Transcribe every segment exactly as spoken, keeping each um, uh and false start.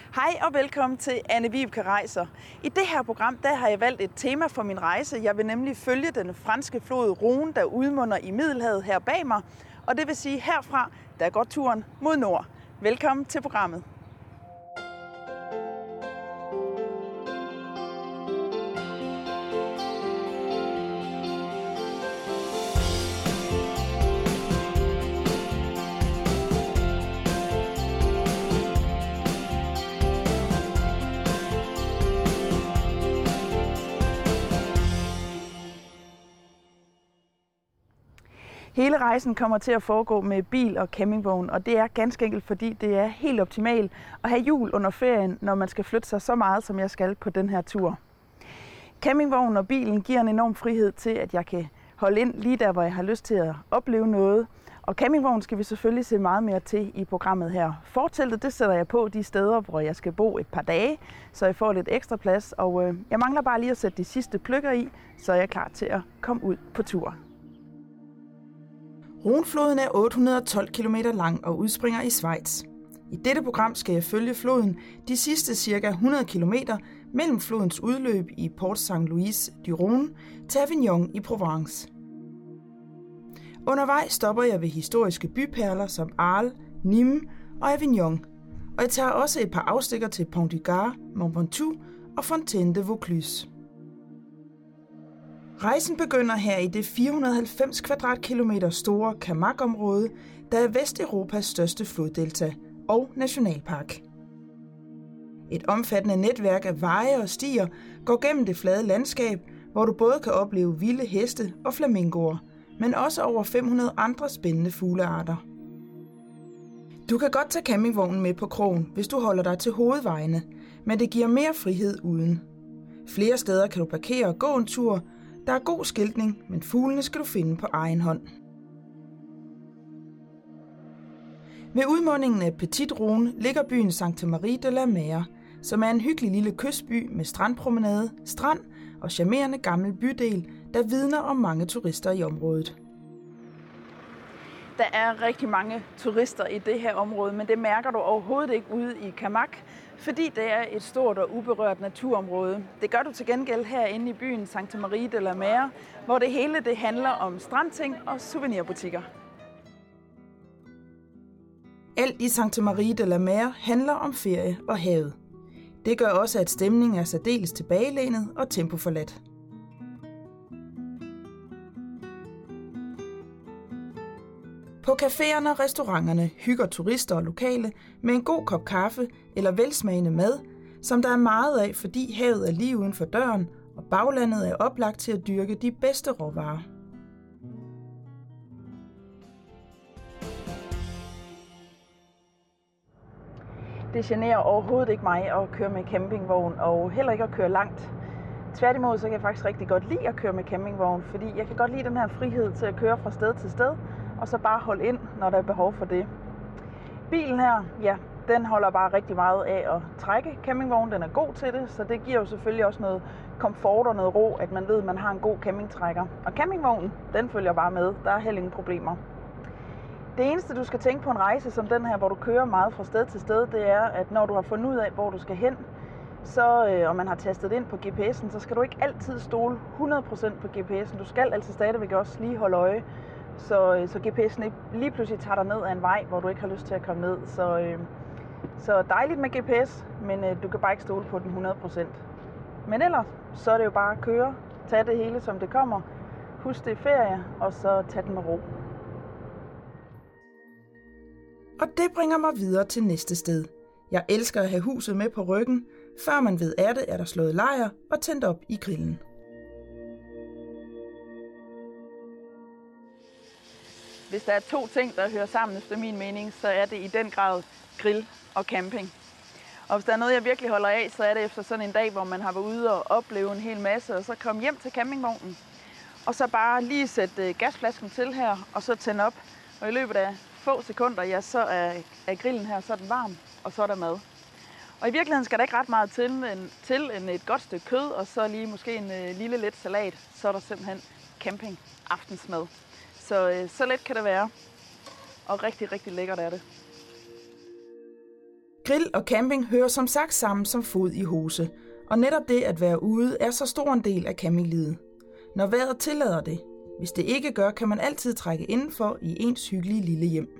Hej og velkommen til Anne Vibeke Rejser. I det her program der har jeg valgt et tema for min rejse. Jeg vil nemlig følge den franske flod Rhône, der udmunder i Middelhavet her bag mig. Og det vil sige herfra, der går turen mod nord. Velkommen til programmet. Hele rejsen kommer til at foregå med bil og campingvogn, og det er ganske enkelt, fordi det er helt optimalt at have hjul under ferien, når man skal flytte sig så meget, som jeg skal på den her tur. Campingvognen og bilen giver en enorm frihed til, at jeg kan holde ind lige der, hvor jeg har lyst til at opleve noget. Og campingvognen skal vi selvfølgelig se meget mere til i programmet her. Forteltet, det sætter jeg på de steder, hvor jeg skal bo et par dage, så jeg får lidt ekstra plads. Og øh, jeg mangler bare lige at sætte de sidste pløkker i, så jeg er klar til at komme ud på tur. Rhônefloden er otte hundrede og tolv kilometer lang og udspringer i Schweiz. I dette program skal jeg følge floden de sidste cirka hundrede kilometer mellem flodens udløb i Port Saint Louis du Rhône til Avignon i Provence. Undervejs stopper jeg ved historiske byperler som Arles, Nîmes og Avignon, og jeg tager også et par afstikker til Pont du Gard, Mont Ventoux og Fontaine de Vaucluse. Rejsen begynder her i det fire hundrede og halvfems kvadratkilometer store Camargue-område, der er Vesteuropas største floddelta og nationalpark. Et omfattende netværk af veje og stier går gennem det flade landskab, hvor du både kan opleve vilde heste og flamingoer, men også over fem hundrede andre spændende fuglearter. Du kan godt tage campingvognen med på krogen, hvis du holder dig til hovedvejene, men det giver mere frihed uden. Flere steder kan du parkere og gå en tur. Der er god skiltning, men fuglene skal du finde på egen hånd. Ved udmundingen af Petite Rhône ligger byen Sainte Marie de la Mer, som er en hyggelig lille kystby med strandpromenade, strand og charmerende gammel bydel, der vidner om mange turister i området. Der er rigtig mange turister i det her område, men det mærker du overhovedet ikke ude i Camargue, fordi det er et stort og uberørt naturområde. Det gør du til gengæld herinde i byen Sainte Marie de la Mer, hvor det hele det handler om strandting og souvenirbutikker. Alt i Sainte Marie de la Mer handler om ferie og havet. Det gør også, at stemningen er særdeles tilbagelænet og tempoforladt. På caféerne og restauranterne hygger turister og lokale med en god kop kaffe eller velsmagende mad, som der er meget af, fordi havet er lige uden for døren, og baglandet er oplagt til at dyrke de bedste råvarer. Det generer overhovedet ikke mig at køre med campingvogn, og heller ikke at køre langt. Tværtimod så kan jeg faktisk rigtig godt lide at køre med campingvogn, fordi jeg kan godt lide den her frihed til at køre fra sted til sted, og så bare holde ind, når der er behov for det. Bilen her, ja, den holder bare rigtig meget af at trække. Campingvognen, den er god til det, så det giver jo selvfølgelig også noget komfort og noget ro, at man ved, at man har en god campingtrækker. Og campingvognen, den følger bare med. Der er heller ingen problemer. Det eneste, du skal tænke på en rejse som den her, hvor du kører meget fra sted til sted, det er, at når du har fundet ud af, hvor du skal hen, så, øh, og man har tastet ind på G P S'en, så skal du ikke altid stole hundrede procent på G P S'en. Du skal altid stadigvæk også lige holde øje, så, så G P S'en ikke lige pludselig tager dig ned ad en vej, hvor du ikke har lyst til at komme ned. Så, øh, så dejligt med G P S, men øh, du kan bare ikke stole på den hundrede procent. Men ellers, så er det jo bare at køre, tage det hele som det kommer, husk det er ferie, og så tage den med ro. Og det bringer mig videre til næste sted. Jeg elsker at have huset med på ryggen. Før man ved af det, er der slået lejr og tændt op i grillen. Hvis der er to ting, der hører sammen efter min mening, så er det i den grad grill og camping. Og hvis der er noget, jeg virkelig holder af, så er det efter sådan en dag, hvor man har været ude og opleve en hel masse, og så komme hjem til campingvognen. Og så bare lige sætte gasflasken til her, og så tænde op. Og i løbet af få sekunder, ja, så er, er grillen her, så er den varm, og så er der mad. Og i virkeligheden skal der ikke ret meget til, en, til en, et godt stykke kød, og så lige måske en uh, lille lidt salat. Så er der simpelthen camping aftensmad. Så, uh, så let kan det være, og rigtig, rigtig lækkert er det. Grill og camping hører som sagt sammen som fod i hose, og netop det at være ude er så stor en del af campinglivet. Når vejret tillader det. Hvis det ikke gør, kan man altid trække indenfor i ens hyggelige lille hjem.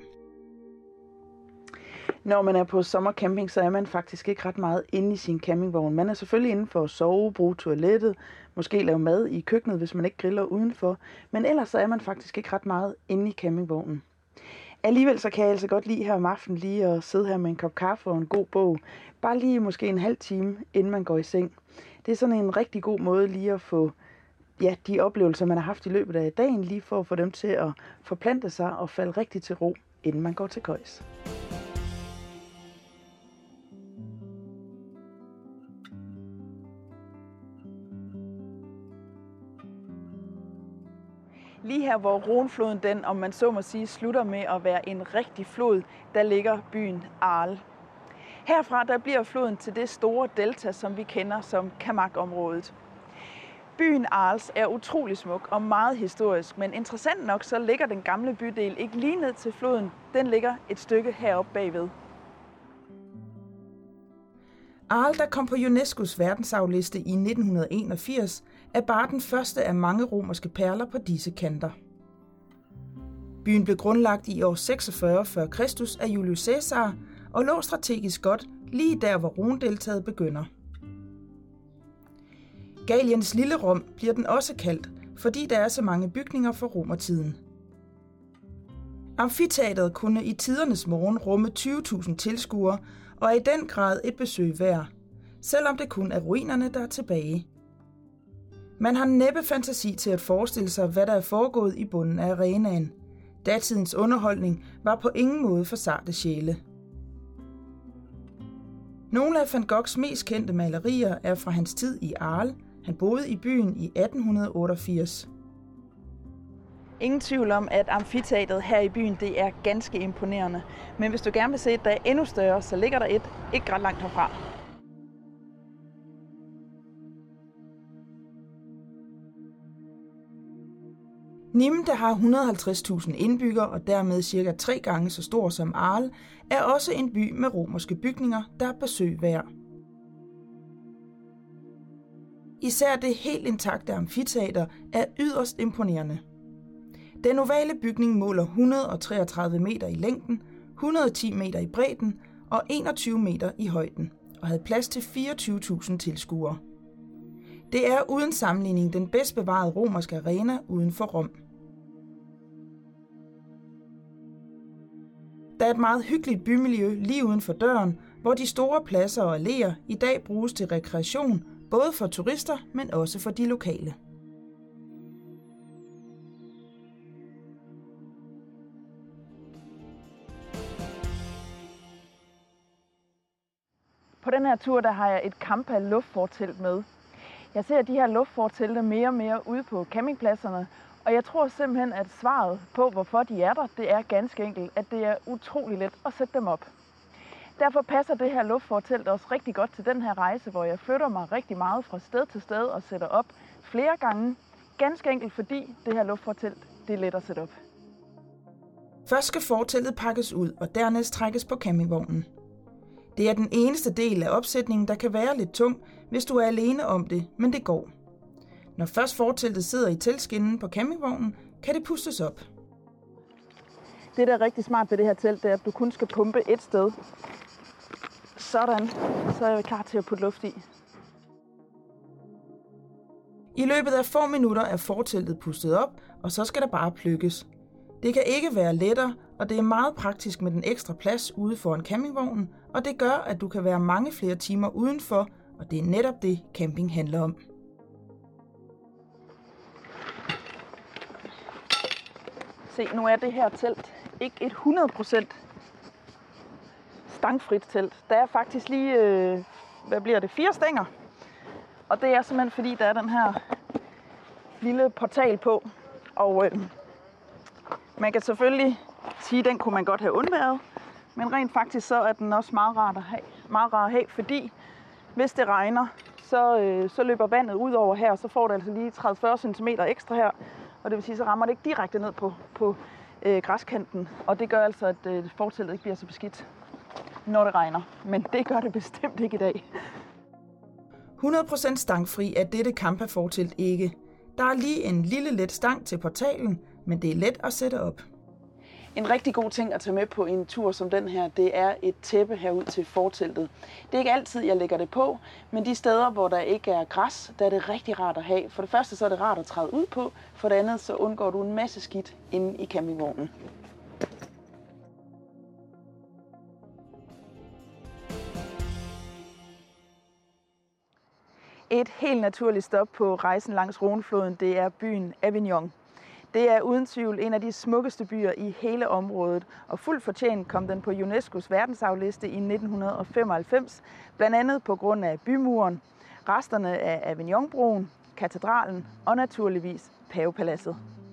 Når man er på sommercamping, så er man faktisk ikke ret meget inde i sin campingvogn. Man er selvfølgelig inde for at sove, bruge toilettet, måske lave mad i køkkenet, hvis man ikke griller udenfor. Men ellers så er man faktisk ikke ret meget inde i campingvognen. Alligevel så kan jeg altså godt lide her om aftenen lige at sidde her med en kop kaffe og en god bog. Bare lige måske en halv time, inden man går i seng. Det er sådan en rigtig god måde lige at få ja, de oplevelser, man har haft i løbet af dagen, lige for at få dem til at forplante sig og falde rigtig til ro, inden man går til køjs. Lige her, hvor Rhônefloden, den, om man så må sige, slutter med at være en rigtig flod, der ligger byen Arles. Herfra der bliver floden til det store delta, som vi kender som Camargue-området. Byen Arles er utrolig smuk og meget historisk, men interessant nok så ligger den gamle bydel ikke lige ned til floden. Den ligger et stykke heroppe bagved. Arles, der kom på UNESCOs verdensarvliste i nitten enogfirs, er bare den første af mange romerske perler på disse kanter. Byen blev grundlagt i år seksogfyrre før Kristus af Julius Caesar og lå strategisk godt lige der, hvor Rhônedeltaet begynder. Galliens lille Rom bliver den også kaldt, fordi der er så mange bygninger fra romertiden. Amfiteatret kunne i tidernes morgen rumme tyve tusind tilskuere og er i den grad et besøg værd, selvom det kun er ruinerne, der er tilbage. Man har næppe fantasi til at forestille sig, hvad der er foregået i bunden af arenaen. Datidens underholdning var på ingen måde for sarte sjæle. Nogle af Van Goghs mest kendte malerier er fra hans tid i Arles. Han boede i byen i atten otteogfirs. Ingen tvivl om, at amfiteatret her i byen det er ganske imponerende. Men hvis du gerne vil se et, der er endnu større, så ligger der et ikke ret langt herfra. Nîmes, der har et hundrede og halvtreds tusind indbyggere og dermed cirka tre gange så stor som Arles, er også en by med romerske bygninger, der er besøg værd. Især det helt intakte amfiteater er yderst imponerende. Den ovale bygning måler et hundrede og treogtredive meter i længden, et hundrede og ti meter i bredden og enogtyve meter i højden og havde plads til fireogtyve tusind tilskuere. Det er uden sammenligning den bedst bevarede romerske arena uden for Rom. Der er et meget hyggeligt bymiljø lige uden for døren, hvor de store pladser og alléer i dag bruges til rekreation, både for turister, men også for de lokale. På den her tur der har jeg et Kampa luftfortelt med. Jeg ser de her luftfortelte mere og mere ude på campingpladserne, og jeg tror simpelthen, at svaret på, hvorfor de er der, det er ganske enkelt, at det er utrolig let at sætte dem op. Derfor passer det her luftfortelt også rigtig godt til den her rejse, hvor jeg flytter mig rigtig meget fra sted til sted og sætter op flere gange. Ganske enkelt fordi det her luftfortelt, det er let at sætte op. Først skal forteltet pakkes ud og dernæst trækkes på campingvognen. Det er den eneste del af opsætningen, der kan være lidt tung, hvis du er alene om det, men det går. Når først forteltet sidder i teltskinnen på campingvognen, kan det pustes op. Det, der er rigtig smart ved det her telt, det er, at du kun skal pumpe et sted. Sådan, så er jeg klar til at putte luft i. I løbet af få minutter er forteltet pustet op, og så skal der bare pløkkes. Det kan ikke være lettere, og det er meget praktisk med den ekstra plads ude foran campingvognen, og det gør, at du kan være mange flere timer udenfor, og det er netop det, camping handler om. Se, nu er det her telt ikke et hundrede procent stangfrit telt. Der er faktisk lige, øh, hvad bliver det, fire stænger. Og det er simpelthen fordi, der er den her lille portal på. Og øh, man kan selvfølgelig sige, at den kunne man godt have undværet. Men rent faktisk så er den også meget rar at have, meget rar at have fordi hvis det regner, så, øh, så løber vandet ud over her, og så får det altså lige tredive til fyrre centimeter ekstra her. Og det vil sige, så rammer det ikke direkte ned på, på øh, græskanten, og det gør altså, at øh, forteltet ikke bliver så beskidt. når det regner. Men det gør det bestemt ikke i dag. hundrede procent stangfri er dette camperfortelt ikke. Der er lige en lille let stang til portalen, men det er let at sætte op. En rigtig god ting at tage med på en tur som den her, det er et tæppe herud til forteltet. Det er ikke altid, jeg lægger det på, men de steder, hvor der ikke er græs, der er det rigtig rart at have. For det første så er det rart at træde ud på, for det andet så undgår du en masse skidt inde i campingvognen. Et helt naturligt stop på rejsen langs Rhônefloden, det er byen Avignon. Det er uden tvivl en af de smukkeste byer i hele området, og fuldt fortjent kom den på UNESCOs verdensarvliste i nitten femoghalvfems, blandt andet på grund af bymuren, resterne af Avignonbroen, katedralen og naturligvis Pavepaladset.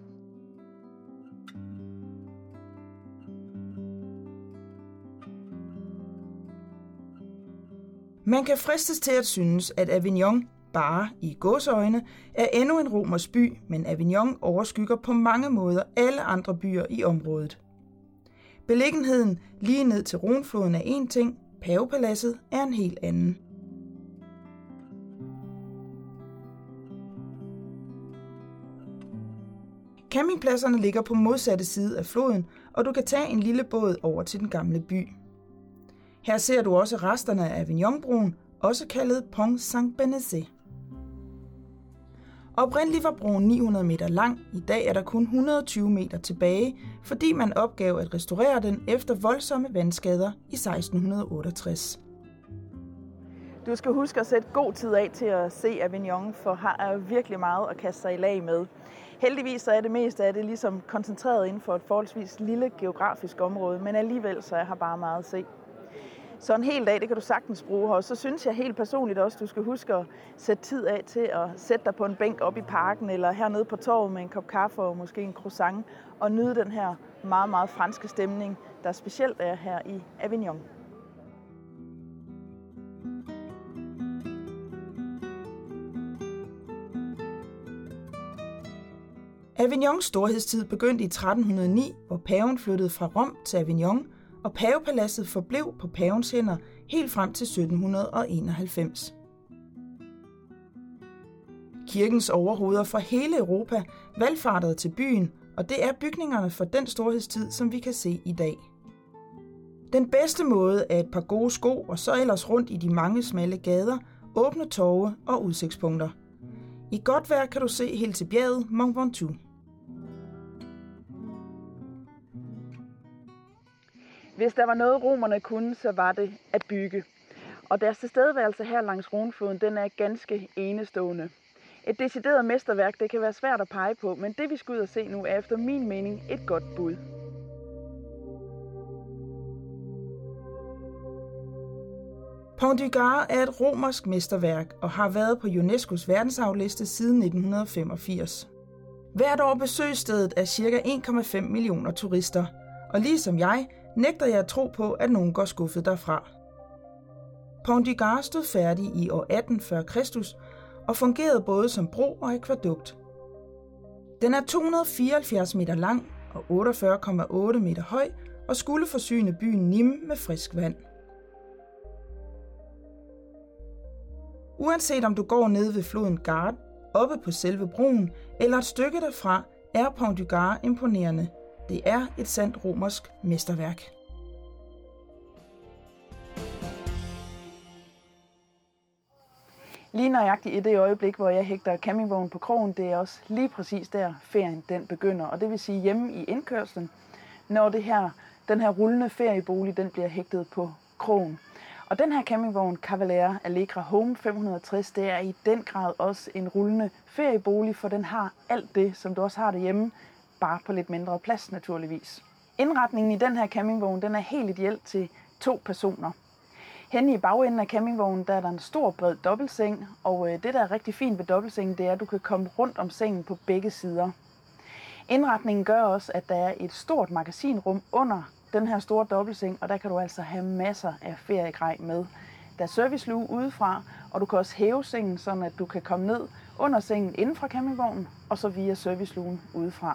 Man kan fristes til at synes, at Avignon bare i gåseøjne er endnu en romersk by, men Avignon overskygger på mange måder alle andre byer i området. Beliggenheden lige ned til Rhônefloden er en ting, Pavepaladset er en helt anden. Campingpladserne ligger på modsatte side af floden, og du kan tage en lille båd over til den gamle by. Her ser du også resterne af Avignonbroen, også kaldet Pont Saint-Benezet. Oprindeligt var broen ni hundrede meter lang, i dag er der kun et hundrede og tyve meter tilbage, fordi man opgav at restaurere den efter voldsomme vandskader i seksten otteogtres. Du skal huske at sætte god tid af til at se Avignon, for her er virkelig meget at kaste sig i lag med. Heldigvis så er det meste af det ligesom koncentreret inden for et forholdsvis lille geografisk område, men alligevel så er her bare meget at se. Så en hel dag, det kan du sagtens bruge her. Og så synes jeg helt personligt også, du skal huske at sætte tid af til at sætte dig på en bænk op i parken, eller hernede på torvet med en kop kaffe og måske en croissant, og nyde den her meget, meget franske stemning, der specielt er her i Avignon. Avignons storhedstid begyndte i tretten hundrede og ni, hvor paven flyttede fra Rom til Avignon, og Pavepaladset forblev på pavens hænder helt frem til sytten enoghalvfems. Kirkens overhoveder fra hele Europa valfartede til byen, og det er bygningerne fra den storhedstid, som vi kan se i dag. Den bedste måde er et par gode sko og så ellers rundt i de mange smalle gader, åbne torve og udsigtspunkter. I godt vejr kan du se helt til bjerget Mont Ventoux. Hvis der var noget, romerne kunne, så var det at bygge. Og deres tilstedeværelse her langs Rhônefloden, den er ganske enestående. Et decideret mesterværk, det kan være svært at pege på, men det vi skal ud og se nu er efter min mening et godt bud. Pont du Gard er et romersk mesterværk og har været på UNESCOs verdensarvliste siden nitten femogfirs. Hvert år besøges stedet af ca. en komma fem millioner turister, og ligesom jeg, nægter jeg at tro på, at nogen går skuffet derfra. Pont du Gard stod færdig i år atten før Kristus og fungerede både som bro og akvædukt. Den er to hundrede og fireoghalvfjerds meter lang og otteogfyrre komma otte meter høj og skulle forsyne byen Nîmes med frisk vand. Uanset om du går ned ved floden Gard, oppe på selve broen eller et stykke derfra, er Pont du Gard imponerende. Det er et sandt romersk mesterværk. Lige nøjagtigt i det øjeblik, hvor jeg hægter campingvognen på krogen, det er også lige præcis der ferien den begynder. Og det vil sige hjemme i indkørslen, når det her, den her rullende feriebolig den bliver hægtet på krogen. Og den her campingvogn Cavalera Allegra Home fem hundrede og tres, det er i den grad også en rullende feriebolig, for den har alt det, som du også har derhjemme, bare på lidt mindre plads naturligvis. Indretningen i den her campingvogn, den er helt ideel til to personer. Henne i bagenden af campingvognen, der er der en stor bred dobbeltseng, og det der er rigtig fint ved dobbeltsengen, det er, at du kan komme rundt om sengen på begge sider. Indretningen gør også, at der er et stort magasinrum under den her store dobbeltseng, og der kan du altså have masser af feriegrej med. Der er servicelue udefra, og du kan også hæve sengen, så at du kan komme ned under sengen inden fra campingvognen, og så via serviceluen udefra.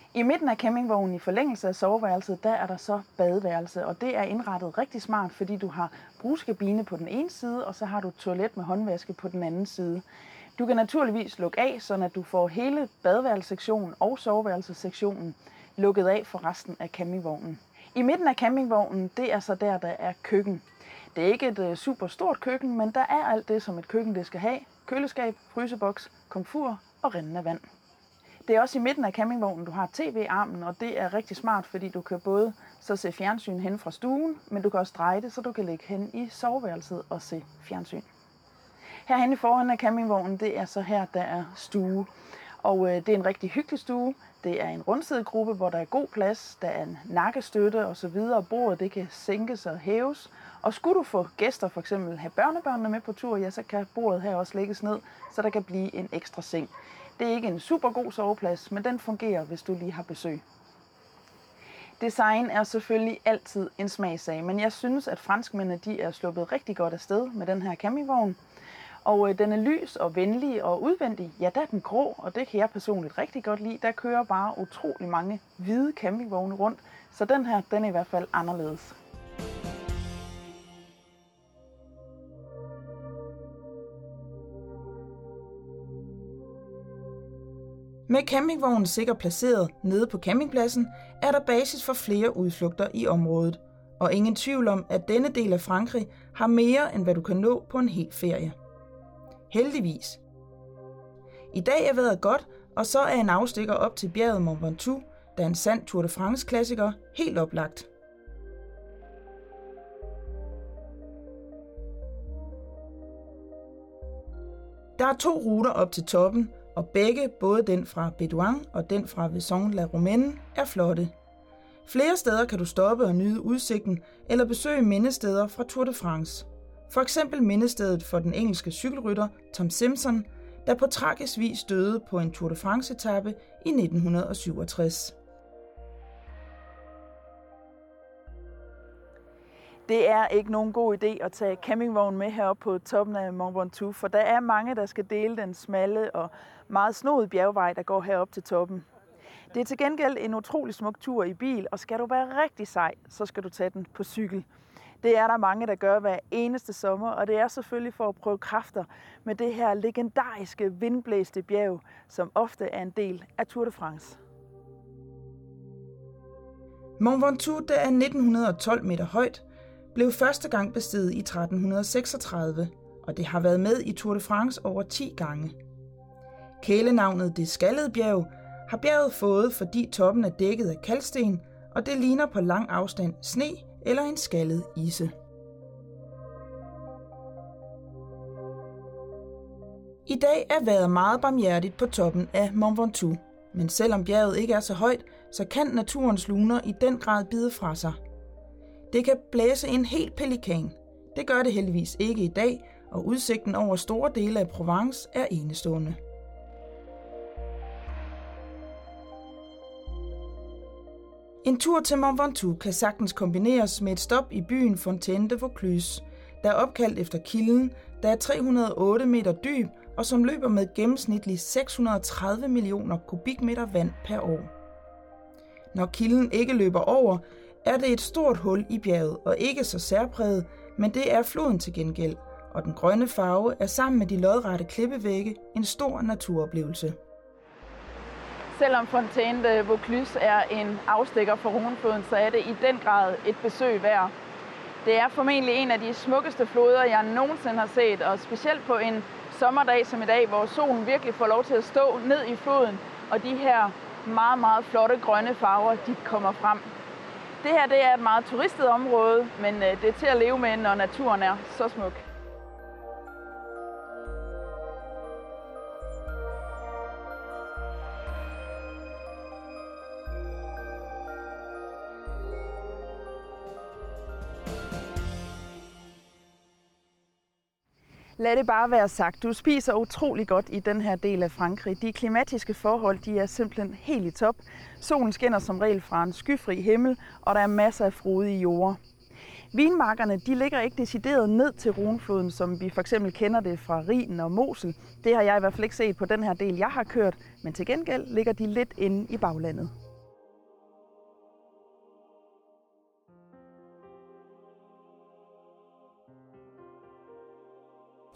I midten af campingvognen i forlængelse af soveværelset, der er der så badeværelse, og det er indrettet rigtig smart, fordi du har bruskabine på den ene side, og så har du toilet med håndvaske på den anden side. Du kan naturligvis lukke af, så at du får hele badeværelsessektionen og soveværelsessektionen lukket af for resten af campingvognen. I midten af campingvognen, det er så der, der er køkken. Det er ikke et super stort køkken, men der er alt det, som et køkken det skal have. Køleskab, fryseboks, komfur og rindende vand. Det er også i midten af campingvognen, du har tv-armen, og det er rigtig smart, fordi du kan både så se fjernsyn hen fra stuen, men du kan også dreje det, så du kan ligge hen i soveværelset og se fjernsyn. Herhenne foran af campingvognen, det er så her, der er stue. Og øh, det er en rigtig hyggelig stue. Det er en rundsidegruppe, hvor der er god plads, der er en nakkestøtte osv. Bordet det kan sænkes og hæves. Og skulle du få gæster, for eksempel have børnebørnene med på tur, ja, så kan bordet her også lægges ned, så der kan blive en ekstra seng. Det er ikke en super god soveplads, men den fungerer, hvis du lige har besøg. Design er selvfølgelig altid en smagssag, men jeg synes, at franskmændene de er sluppet rigtig godt afsted med den her campingvogn. Og øh, den er lys og venlig og udvendig. Ja, der er den grå, og det kan jeg personligt rigtig godt lide. Der kører bare utrolig mange hvide campingvogne rundt, så den her, den er i hvert fald anderledes. Med campingvognen sikkert placeret nede på campingpladsen, er der basis for flere udflugter i området. Og ingen tvivl om, at denne del af Frankrig har mere, end hvad du kan nå på en hel ferie. Heldigvis. I dag er vejret godt, og så er en afstikker op til bjerget Mont Ventoux, der er en sand Tour de France-klassiker, helt oplagt. Der er to ruter op til toppen, og begge, både den fra Bédoin og den fra Vaison-la-Romaine, er flotte. Flere steder kan du stoppe og nyde udsigten eller besøge mindesteder fra Tour de France. For eksempel mindestedet for den engelske cykelrytter Tom Simpson, der på tragisk vis døde på en Tour de France-etape i nitten syvogtres. Det er ikke nogen god idé at tage campingvognen med heroppe på toppen af Mont Ventoux, for der er mange, der skal dele den smalle og meget snoede bjergvej, der går herop til toppen. Det er til gengæld en utrolig smuk tur i bil, og skal du være rigtig sej, så skal du tage den på cykel. Det er der mange, der gør hver eneste sommer, og det er selvfølgelig for at prøve kræfter med det her legendariske vindblæste bjerg, som ofte er en del af Tour de France. Mont Ventoux, der er nitten tolv meter højt, blev første gang besteget i tretten seksogtredive, og det har været med i Tour de France over ti gange. Kælenavnet Det Skaldede Bjerg har bjerget fået, fordi toppen er dækket af kalksten, og det ligner på lang afstand sne eller en skaldet ise. I dag er vejret meget barmhjertigt på toppen af Mont Ventoux, men selvom bjerget ikke er så højt, så kan naturens luner i den grad bide fra sig. Det kan blæse en helt pelikan. Det gør det heldigvis ikke i dag, og udsigten over store dele af Provence er enestående. En tur til Mont Ventoux kan sagtens kombineres med et stop i byen Fontaine de Vaucluse, der er opkaldt efter kilden, der er tre hundrede og otte meter dyb og som løber med gennemsnitligt seks hundrede og tredive millioner kubikmeter vand per år. Når kilden ikke løber over, er det et stort hul i bjerget og ikke så særpræget, men det er floden til gengæld, og den grønne farve er sammen med de lodrette klippevægge en stor naturoplevelse. Selvom Fontaine de Vaucluse er en afstikker for Rhônefloden, så er det i den grad et besøg værd. Det er formentlig en af de smukkeste floder, jeg nogensinde har set, og specielt på en sommerdag som i dag, hvor solen virkelig får lov til at stå ned i floden, og de her meget, meget flotte grønne farver, de kommer frem. Det her det er et meget turistet område, men det er til at leve med, når naturen er så smuk. Lad det bare være sagt. Du spiser utrolig godt i den her del af Frankrig. De klimatiske forhold de er simpelthen helt i top. Solen skinner som regel fra en skyfri himmel, og der er masser af frodige jorder. Vinmarkerne de ligger ikke decideret ned til Rhônefloden, som vi for eksempel kender det fra Rhinen og Mosel. Det har jeg i hvert fald ikke set på den her del, jeg har kørt, men til gengæld ligger de lidt inde i baglandet.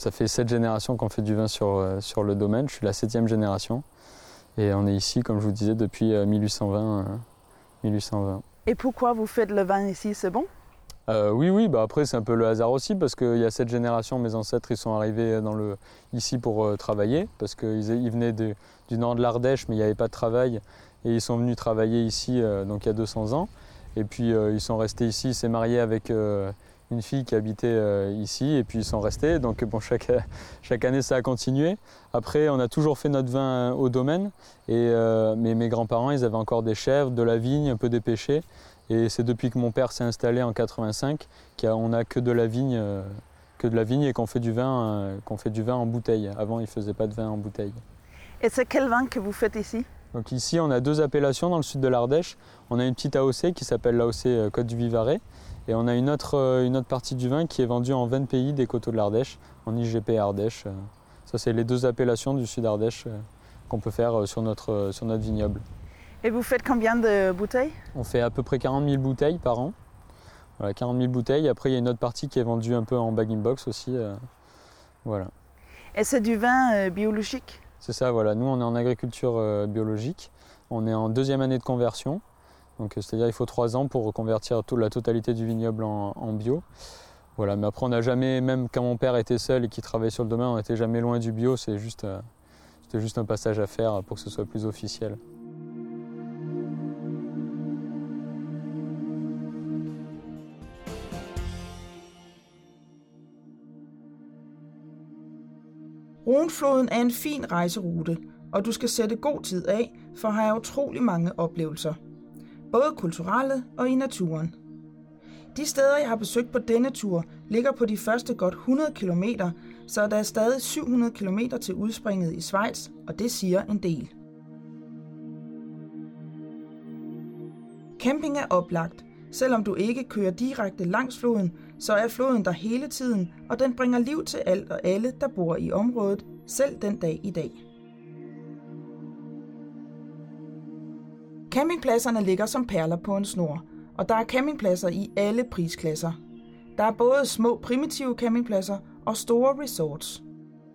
Ça fait sept générations qu'on fait du vin sur, euh, sur le domaine. Je suis la septième génération. Et on est ici, comme je vous disais, depuis euh, mille huit cent vingt. Euh, mille huit cent vingt. Et pourquoi vous faites le vin ici, c'est bon? Euh, oui, oui, bah après c'est un peu le hasard aussi parce qu'il y a cette génération, mes ancêtres ils sont arrivés dans le, ici pour euh, travailler parce qu'ils ils venaient de, du nord de l'Ardèche mais il n'y avait pas de travail et ils sont venus travailler ici euh, donc il y a deux cents ans et puis euh, ils sont restés ici, ils s'est marié avec euh, une fille qui habitait euh, ici et puis ils sont restés donc bon, chaque, chaque année ça a continué. Après on a toujours fait notre vin au domaine et euh, mais mes grands-parents ils avaient encore des chèvres, de la vigne, un peu des pêchers. Et c'est depuis que mon père s'est installé en quatre-vingt-cinq qu'on n'a que de la vigne, euh, que de la vigne et qu'on fait du vin, euh, qu'on fait du vin en bouteille. Avant, ils ne faisaient pas de vin en bouteille. Et c'est quel vin que vous faites ici? Donc ici, on a deux appellations dans le sud de l'Ardèche. On a une petite A O C qui s'appelle l'A O C Côte du Vivarais. Et on a une autre, euh, une autre partie du vin qui est vendue en vingt pays des coteaux de l'Ardèche, en I G P Ardèche. Ça, c'est les deux appellations du sud d'Ardèche euh, qu'on peut faire sur notre, euh, sur notre vignoble. Et vous faites combien de bouteilles? On fait à peu près quarante mille bouteilles par an. Voilà, quarante mille bouteilles. Après, il y a une autre partie qui est vendue un peu en bag-in-box aussi. Euh, voilà. Et c'est du vin euh, biologique? C'est ça, voilà. Nous, on est en agriculture euh, biologique. On est en deuxième année de conversion. Donc, c'est-à-dire qu'il faut trois ans pour reconvertir tout, la totalité du vignoble en, en bio. Voilà. Mais après, on n'a jamais, même quand mon père était seul et qu'il travaillait sur le domaine, on n'était jamais loin du bio. C'est juste, euh, c'était juste un passage à faire pour que ce soit plus officiel. Rhônefloden er en fin rejserute, og du skal sætte god tid af for at have utrolig mange oplevelser. Både kulturelle og i naturen. De steder, jeg har besøgt på denne tur, ligger på de første godt hundrede kilometer, så der er stadig syv hundrede kilometer til udspringet i Schweiz, og det siger en del. Camping er oplagt. Selvom du ikke kører direkte langs floden, så er floden der hele tiden, og den bringer liv til alt og alle, der bor i området, selv den dag i dag. Campingpladserne ligger som perler på en snor, og der er campingpladser i alle prisklasser. Der er både små primitive campingpladser og store resorts.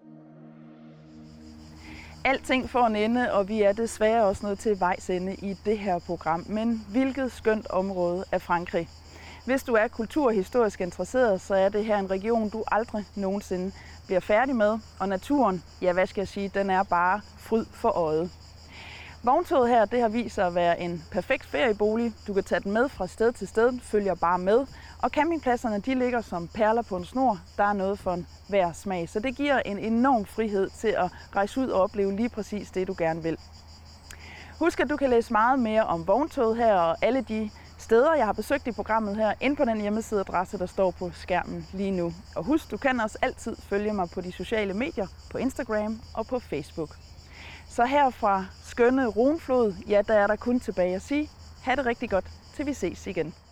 Alting får en ende, og vi er desværre også nået til vejs ende i det her program. Men hvilket skønt område er Frankrig. Hvis du er kulturhistorisk interesseret, så er det her en region, du aldrig nogensinde bliver færdig med. Og naturen, ja hvad skal jeg sige, den er bare fryd for øjet. Vogntoget her, det har vist sig at være en perfekt feriebolig. Du kan tage den med fra sted til sted, følger bare med. Og campingpladserne, de ligger som perler på en snor. Der er noget for en hver smag, så det giver en enorm frihed til at rejse ud og opleve lige præcis det, du gerne vil. Husk, at du kan læse meget mere om vogntoget her og alle de steder, jeg har besøgt i programmet her, inde på den hjemmesideadresse, der står på skærmen lige nu. Og husk, du kan også altid følge mig på de sociale medier, på Instagram og på Facebook. Så her fra skønne Rhôneflod, ja, der er der kun tilbage at sige, ha' det rigtig godt, til vi ses igen.